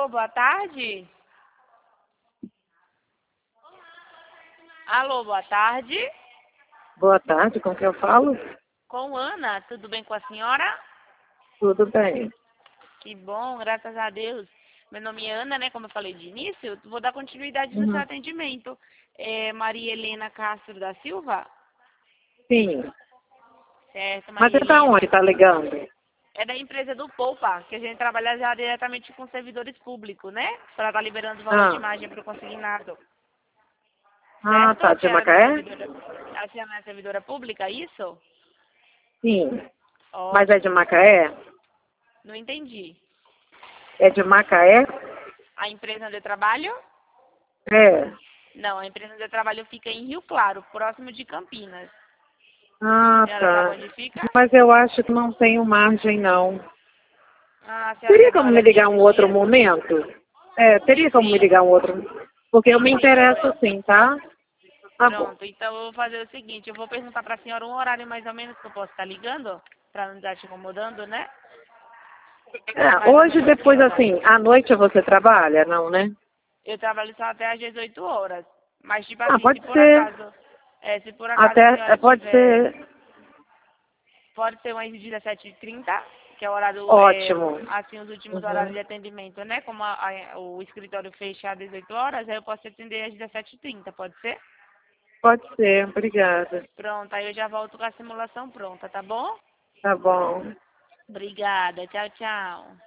Alô, boa tarde. Alô, boa tarde. Boa tarde, com quem eu falo? Com Ana, tudo bem com a senhora? Tudo bem. Que bom, graças a Deus. Meu nome é Ana, né? Como eu falei de início, vou dar continuidade no seu Uhum. atendimento. É Maria Helena Castro da Silva? Sim. Certo, Mas Maria é da Helena. onde tá ligando? É da empresa do Poupa, que a gente trabalha já diretamente com servidores públicos, né? Para estar liberando o valor de Ah, imagem para o consignado. ah, Certo? tá. A De senhora não é Macaé? servidora, a senhora não é servidora pública, isso? Sim. Mas é de Ótimo. Macaé? Não entendi. É de Macaé? A empresa onde eu trabalho? É. Não, a empresa onde eu trabalho fica em Rio Claro, próximo de Campinas. A Ah, senhora sabe tá. onde fica? Mas eu acho que não tenho margem, não. Ah, a senhora Teria quer dar como uma me olhadinha ligar um esses outro dias? momento? É, Sim, teria como me sim. ligar um outro. Porque eu Sim, me sim, tudo interesso bem. sim, tá? Tá bom. Pronto, então eu vou fazer o seguinte, eu vou perguntar para a senhora um horário mais ou menos que eu posso estar ligando, para não estar te incomodando, né? É, Mais ou hoje, menos que depois, horas? assim, à noite você trabalha? Não, né? Eu trabalho só até às 18 horas. Mas, tipo Ah, assim, pode ser. se por acaso a Até, senhora pode tiver, ser pode ser umas 17h30, que é o horário, ótimo. assim, os últimos horários Uhum. de atendimento, né? Como o escritório fecha às 18 horas, aí eu posso atender às 17h30, pode ser? Pode ser, obrigada. Pronto, aí eu já volto com a simulação pronta, tá bom? Tá bom. Obrigada, tchau, tchau.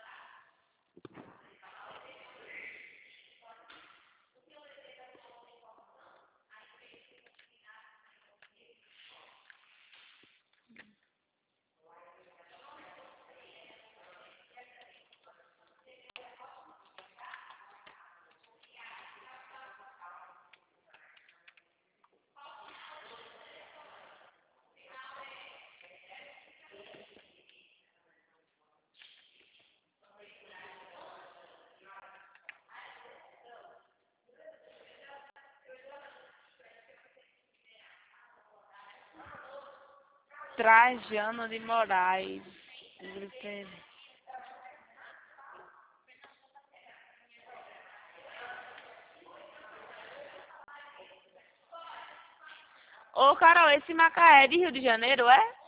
Trajano de Moraes. Ô, Carol, esse Macaé é de Rio de Janeiro, é?